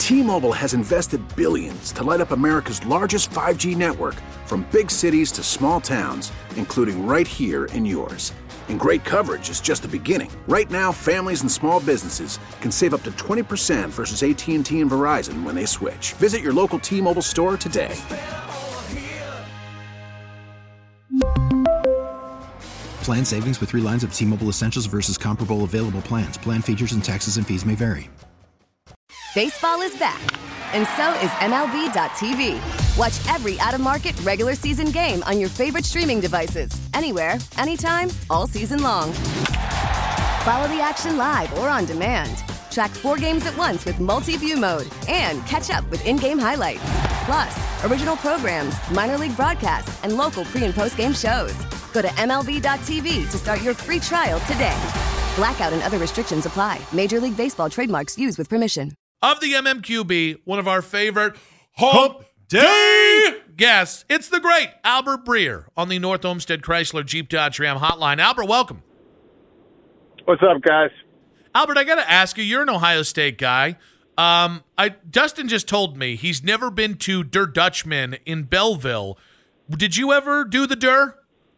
T-Mobile has invested billions to light up America's largest 5G network, from big cities to small towns, including right here in yours. And great coverage is just the beginning. Right now, families and small businesses can save up to 20% versus AT&T and Verizon when they switch. Visit your local T-Mobile store today. Plan savings with 3 lines of T-Mobile Essentials versus comparable available plans. Plan features and taxes and fees may vary. Baseball is back, and so is MLB.tv. Watch every out-of-market regular season game on your favorite streaming devices, anywhere, anytime, all season long. Follow the action live or on demand. Track 4 games at once with multi-view mode and catch up with in-game highlights. Plus, original programs, minor league broadcasts, and local pre- and post-game shows. Go to MLB.tv to start your free trial today. Blackout and other restrictions apply. Major League Baseball trademarks used with permission. Of the MMQB, one of our favorite Hump Day guests, it's the great Albert Breer on the North Olmsted Chrysler Jeep Dodge Ram hotline. Albert, welcome. What's up, guys? Albert, I got to ask you, you're an Ohio State guy. Dustin just told me he's never been to Der Dutchman in Belleville. Did you ever do the Der?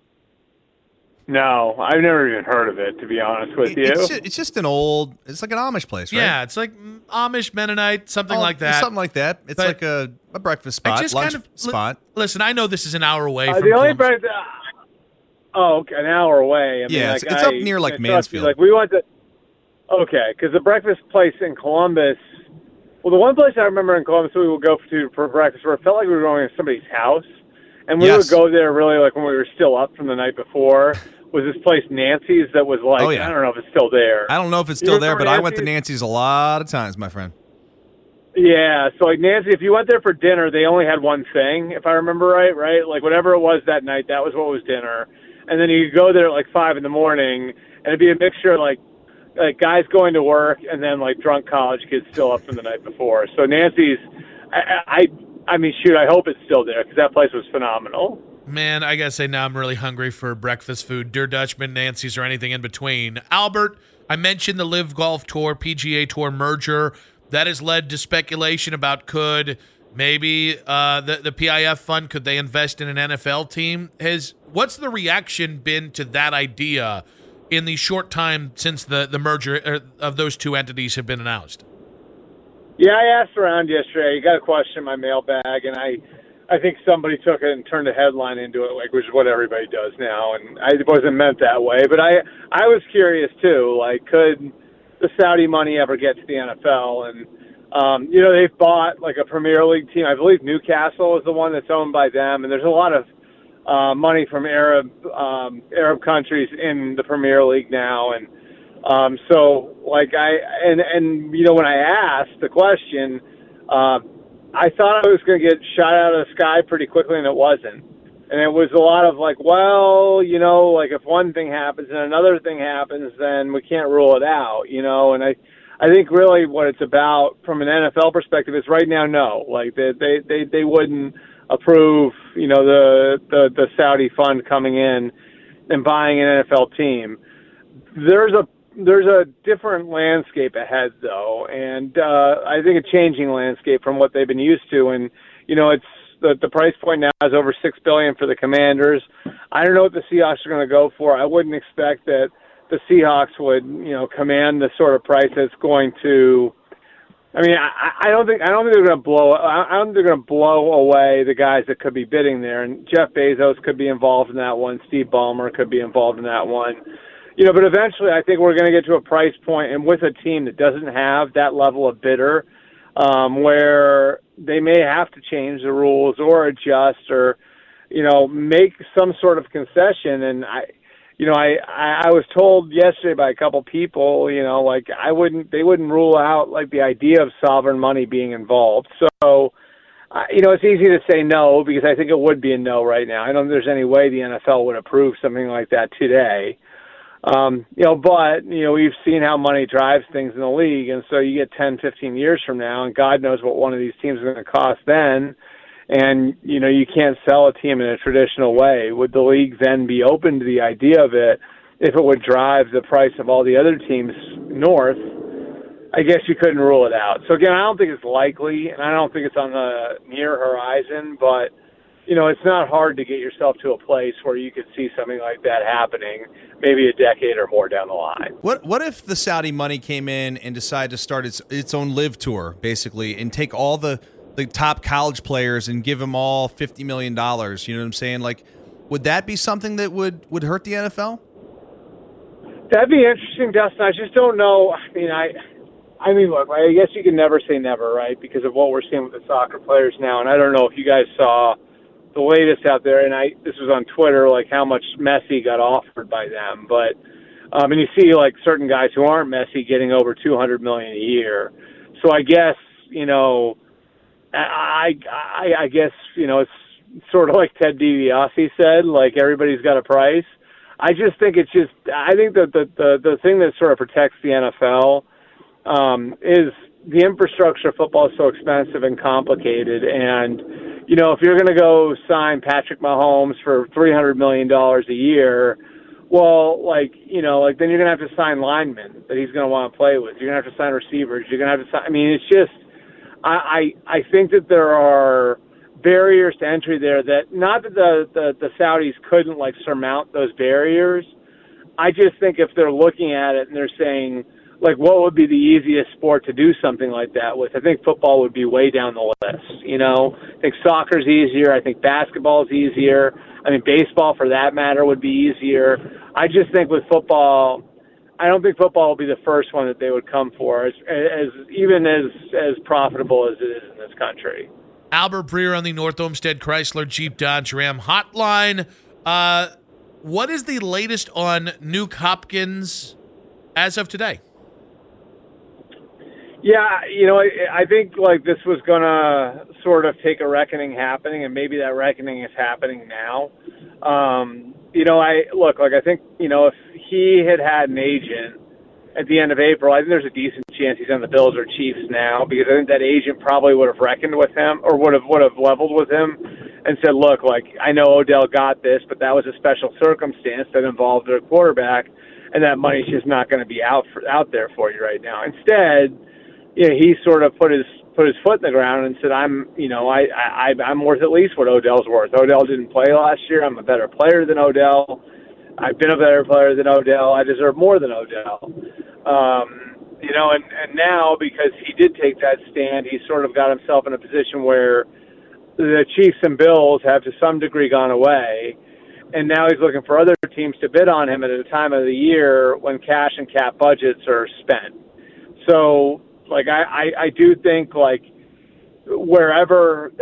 No, I've never even heard of it, to be honest with you. It's just an old, it's like an Amish place, right? Yeah, it's like Amish, Mennonite, something like that. Something like that. It's like a breakfast spot, lunch spot. Listen, I know this is an hour away from the only Columbus. an hour away. I mean, yeah, it's up near like Mansfield. Like we went to, okay, because the breakfast place in Columbus, well, the one place I remember in Columbus we would go to for breakfast where it felt like we were going to somebody's house, and we would go there really like when we were still up from the night before. Was this place Nancy's that was like, I don't know if it's still there. I don't know if it's still there, but I went to Nancy's a lot of times, my friend. Yeah, so like Nancy, if you went there for dinner, they only had one thing, if I remember right? Like whatever it was that night, that was what was dinner. And then you could go there at like 5 in the morning, and it'd be a mixture of like guys going to work and then like drunk college kids still up from the night before. So Nancy's, I mean, shoot, I hope it's still there because that place was phenomenal. Man, I gotta say now I'm really hungry for breakfast food, Der Dutchman, Nancy's, or anything in between. Albert, I mentioned the Live Golf Tour, PGA Tour merger. That has led to speculation about could maybe the PIF fund, could they invest in an NFL team? What's the reaction been to that idea in the short time since the merger of those two entities have been announced? Yeah, I asked around yesterday. You got a question in my mailbag, and I think somebody took it and turned a headline into it, like, which is what everybody does now, and it wasn't meant that way. But I was curious too, like, could the Saudi money ever get to the NFL? And they've bought like a Premier League team. I believe Newcastle is the one that's owned by them, and there's a lot of money from Arab countries in the Premier League now, and so like when I asked the question. I thought I was going to get shot out of the sky pretty quickly, and it wasn't. And it was a lot of like, well, like if one thing happens and another thing happens, then we can't rule it out, And I think really what it's about from an NFL perspective is right now, no. Like they wouldn't approve, the Saudi fund coming in and buying an NFL team. There's a different landscape ahead, though, and I think a changing landscape from what they've been used to. And it's the price point now is over $6 billion for the Commanders. I don't know what the Seahawks are going to go for. I wouldn't expect that the Seahawks would, command the sort of price that's going to. I mean, I don't think they're going to blow. I don't think they're going to blow away the guys that could be bidding there. And Jeff Bezos could be involved in that one. Steve Ballmer could be involved in that one. But eventually I think we're going to get to a price point, and with a team that doesn't have that level of bidder, where they may have to change the rules or adjust or, make some sort of concession. And I was told yesterday by a couple people, they wouldn't rule out like the idea of sovereign money being involved. So, it's easy to say no because I think it would be a no right now. I don't think there's any way the NFL would approve something like that today. But we've seen how money drives things in the league. And so you get 10, 15 years from now, and God knows what one of these teams is going to cost then. And, you can't sell a team in a traditional way. Would the league then be open to the idea of it if it would drive the price of all the other teams north? I guess you couldn't rule it out. So again, I don't think it's likely, and I don't think it's on the near horizon, but it's not hard to get yourself to a place where you could see something like that happening maybe a decade or more down the line. What if the Saudi money came in and decided to start its own live tour, basically, and take all the top college players and give them all $50 million? You know what I'm saying? Like, would that be something that would hurt the NFL? That'd be interesting, Dustin. I just don't know. I mean, look, I guess you can never say never, right, because of what we're seeing with the soccer players now. And I don't know if you guys saw the latest out there, and this was on Twitter, like how much Messi got offered by them. But and you see like certain guys who aren't Messi getting over $200 million a year. So I guess I guess it's sort of like Ted DiBiase said, like everybody's got a price. I just think I think that the thing that sort of protects the NFL is the infrastructure of football is so expensive and complicated. And, if you're going to go sign Patrick Mahomes for $300 million a year, well, then you're going to have to sign linemen that he's going to want to play with. You're going to have to sign receivers. You're going to have to sign, it's just, I think that there are barriers to entry there that not that the Saudis couldn't surmount those barriers. I just think if they're looking at it and they're saying, what would be the easiest sport to do something like that with? I think football would be way down the list. I think soccer's easier. I think basketball is easier. I mean, baseball, for that matter, would be easier. I just think with football, I don't think football will be the first one that they would come for, as profitable as it is in this country. Albert Breer on the North Olmsted Chrysler Jeep Dodge Ram hotline. What is the latest on Nuke Hopkins as of today? Yeah, I think this was going to sort of take a reckoning happening, and maybe that reckoning is happening now. I think, if he had an agent at the end of April, I think there's a decent chance he's on the Bills or Chiefs now, because I think that agent probably would have reckoned with him or would have leveled with him and said, look, I know Odell got this, but that was a special circumstance that involved their quarterback, and that money's just not going to be out there for you right now. Instead, he sort of put his foot in the ground and said, I'm worth at least what Odell's worth. Odell didn't play last year. I'm a better player than Odell. I've been a better player than Odell. I deserve more than Odell. And now, because he did take that stand, he sort of got himself in a position where the Chiefs and Bills have to some degree gone away, and now he's looking for other teams to bid on him at a time of the year when cash and cap budgets are spent. So, I do think wherever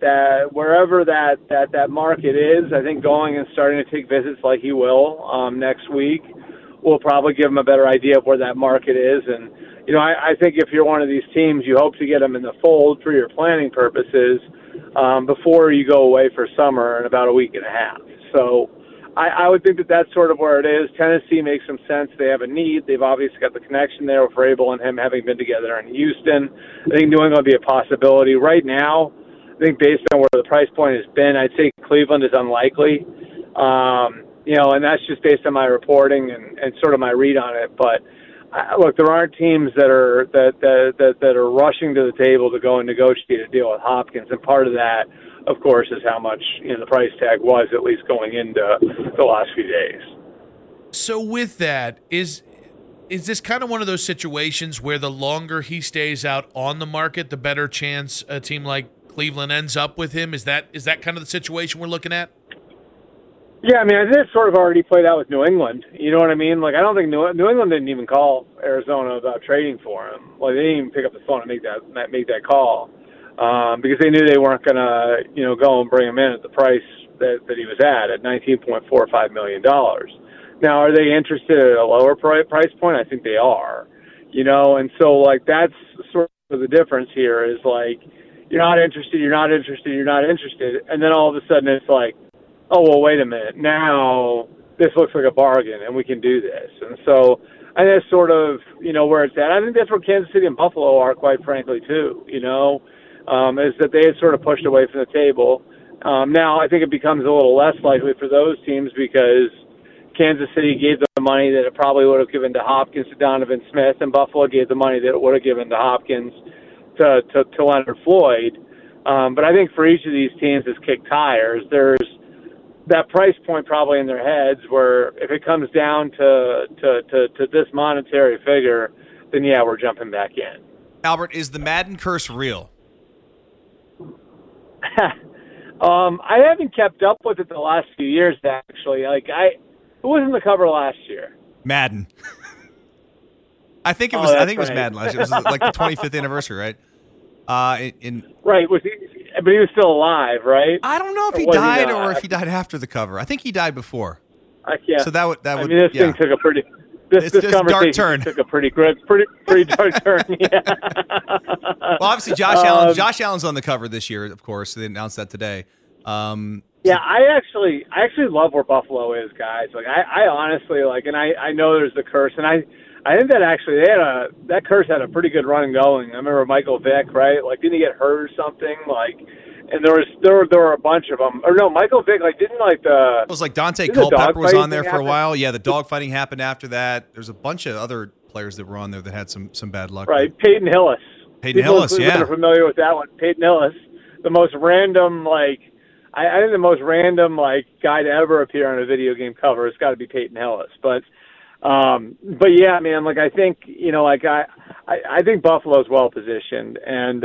that market is, I think going and starting to take visits like he will next week will probably give him a better idea of where that market is. And I think if you're one of these teams, you hope to get them in the fold for your planning purposes before you go away for summer in about a week and a half. So I would think that that's sort of where it is. Tennessee makes some sense. They have a need. They've obviously got the connection there with Vrabel and him having been together in Houston. I think New England would be a possibility. Right now, I think based on where the price point has been, I'd say Cleveland is unlikely. And that's just based on my reporting and sort of my read on it. But look, there aren't teams that are rushing to the table to go and negotiate a deal with Hopkins, and part of that, of course, is how much the price tag was, at least going into the last few days. So with that, is this kind of one of those situations where the longer he stays out on the market, the better chance a team like Cleveland ends up with him? Is that kind of the situation we're looking at? Yeah, I think it's sort of already played out with New England. You know what I mean? I don't think New England didn't even call Arizona about trading for him. They didn't even pick up the phone and make that call. Because they knew they weren't going to, go and bring him in at the price that he was at $19.45 million. Now, are they interested at a lower price point? I think they are, and so that's sort of the difference here is you're not interested, and then all of a sudden it's oh, well, wait a minute, now this looks like a bargain and we can do this. And so I think that's sort of, where it's at. I think that's where Kansas City and Buffalo are, quite frankly, too, is that they had sort of pushed away from the table. Now, I think it becomes a little less likely for those teams because Kansas City gave the money that it probably would have given to Hopkins to Donovan Smith, and Buffalo gave the money that it would have given to Hopkins to Leonard Floyd. But I think for each of these teams that's kicked tires, there's that price point probably in their heads where if it comes down to this monetary figure, then yeah, we're jumping back in. Albert, is the Madden curse real? I haven't kept up with it the last few years, actually. Who was in the cover last year? Madden. I think it was. I think it was right. Madden last year. It was like the 25th anniversary, right? Right. But he was still alive, right? I don't know if he died or if he died after the cover. I think he died before. So that would. I mean, this thing took a pretty. This conversation dark turn. Took a pretty dark turn. Yeah. Well, obviously, Josh Allen's on the cover this year. Of course, they announced that today. Yeah, I actually love where Buffalo is, guys. Like, I honestly and I know there's the curse, and I think that actually that curse had a pretty good run going. I remember Michael Vick, right? Like, didn't he get hurt or something? Like, and there were a bunch of them. Or no, Michael Vick, it was like Dante Culpepper was on there for a while. Yeah, the dogfighting happened after that. There's a bunch of other players that were on there that had some bad luck. Right, Peyton Hillis. People are familiar with that one. Peyton Hillis, the most random I think the most random guy to ever appear on a video game cover has got to be Peyton Hillis. But yeah, man, I think I think Buffalo's well positioned, and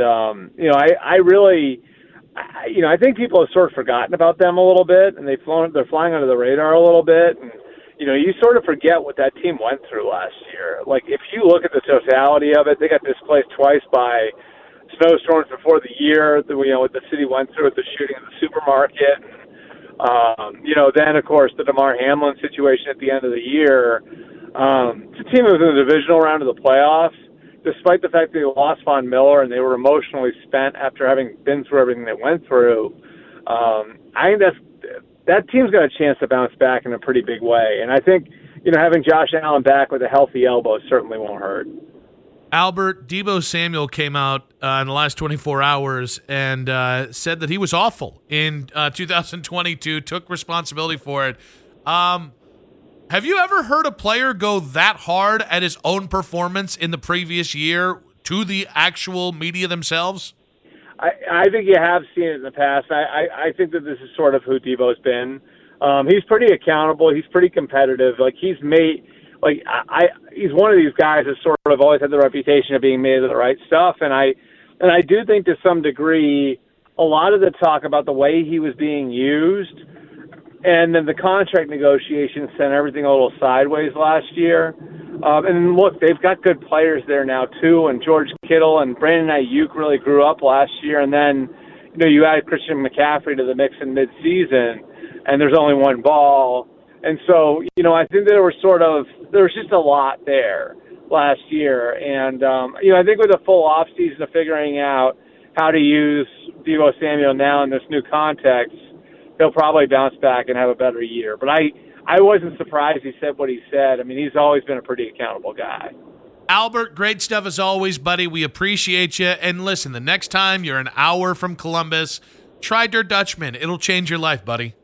I think people have sort of forgotten about them a little bit, and they're flying under the radar a little bit, and you sort of forget what that team went through last year. Like, if you look at the totality of it, they got displaced twice by snowstorms before the year. What the city went through with the shooting at the supermarket. Then of course the DeMar Hamlin situation at the end of the year. It's a team that was in the divisional round of the playoffs, despite the fact that they lost Von Miller and they were emotionally spent after having been through everything they went through. I think that team's got a chance to bounce back in a pretty big way. And I think, having Josh Allen back with a healthy elbow certainly won't hurt. Albert, Deebo Samuel came out in the last 24 hours and said that he was awful in 2022, took responsibility for it. Have you ever heard a player go that hard at his own performance in the previous year to the actual media themselves? I think you have seen it in the past. I think that this is sort of who Deebo's been. He's pretty accountable. He's pretty competitive. He's one of these guys that sort of always had the reputation of being made of the right stuff. And I do think to some degree, a lot of the talk about the way he was being used and then the contract negotiations sent everything a little sideways last year. And look, they've got good players there now too. And George Kittle and Brandon Ayuk really grew up last year. And then, you added Christian McCaffrey to the mix in midseason, and there's only one ball. And so, I think there was just a lot there last year. And, I think with a full offseason of figuring out how to use Deebo Samuel now in this new context, he'll probably bounce back and have a better year. But I wasn't surprised he said what he said. I mean, he's always been a pretty accountable guy. Albert, great stuff as always, buddy. We appreciate you. And listen, the next time you're an hour from Columbus, try Der Dutchman. It'll change your life, buddy.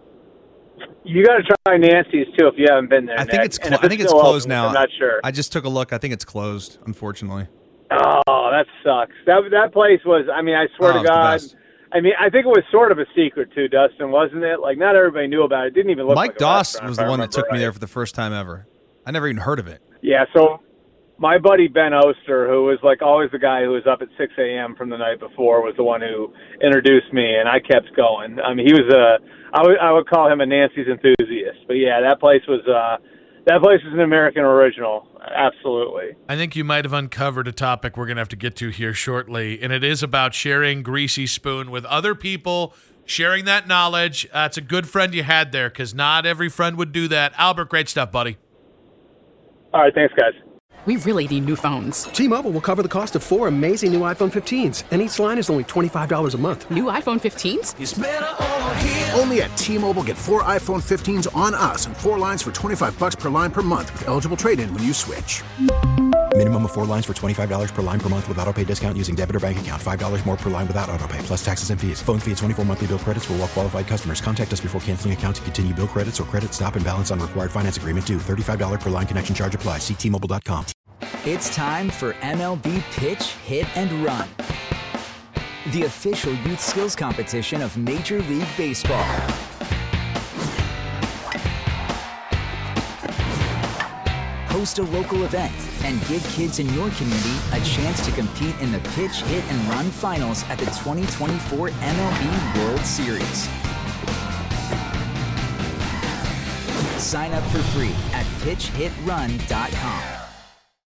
You got to try Nancy's too if you haven't been there. I think it's closed now. I'm not sure. I just took a look. I think it's closed, unfortunately. Oh, that sucks. That place was. I mean, I swear to God. I mean, I think it was sort of a secret too, Dustin, wasn't it? Not everybody knew about it. It didn't even look. Mike Doss was the one that took me there for the first time ever. I never even heard of it. Yeah. So my buddy Ben Oster, who was always the guy who was up at 6 a.m. from the night before, was the one who introduced me, and I kept going. I mean, he was I would call him a Nancy's enthusiast. But yeah, that place was an American original. Absolutely. I think you might have uncovered a topic we're going to have to get to here shortly, and it is about sharing Greasy Spoon with other people, sharing that knowledge. It's a good friend you had there, because not every friend would do that. Albert, great stuff, buddy. All right, thanks, guys. We really need new phones. T-Mobile will cover the cost of 4 amazing new iPhone 15s, and each line is only $25 a month. New iPhone 15s? It's better over here. Only at T-Mobile, get 4 iPhone 15s on us and 4 lines for $25 per line per month with eligible trade-in when you switch. Minimum of 4 lines for $25 per line per month with autopay discount using debit or bank account. $5 more per line without autopay, plus taxes and fees. Phone fee at 24 monthly bill credits for well-qualified customers. Contact us before canceling account to continue bill credits or credit stop and balance on required finance agreement due. $35 per line connection charge applies. See T-Mobile.com. It's time for MLB Pitch, Hit, and Run, the official youth skills competition of Major League Baseball. Host a local event and give kids in your community a chance to compete in the Pitch, Hit, and Run finals at the 2024 MLB World Series. Sign up for free at pitchhitrun.com.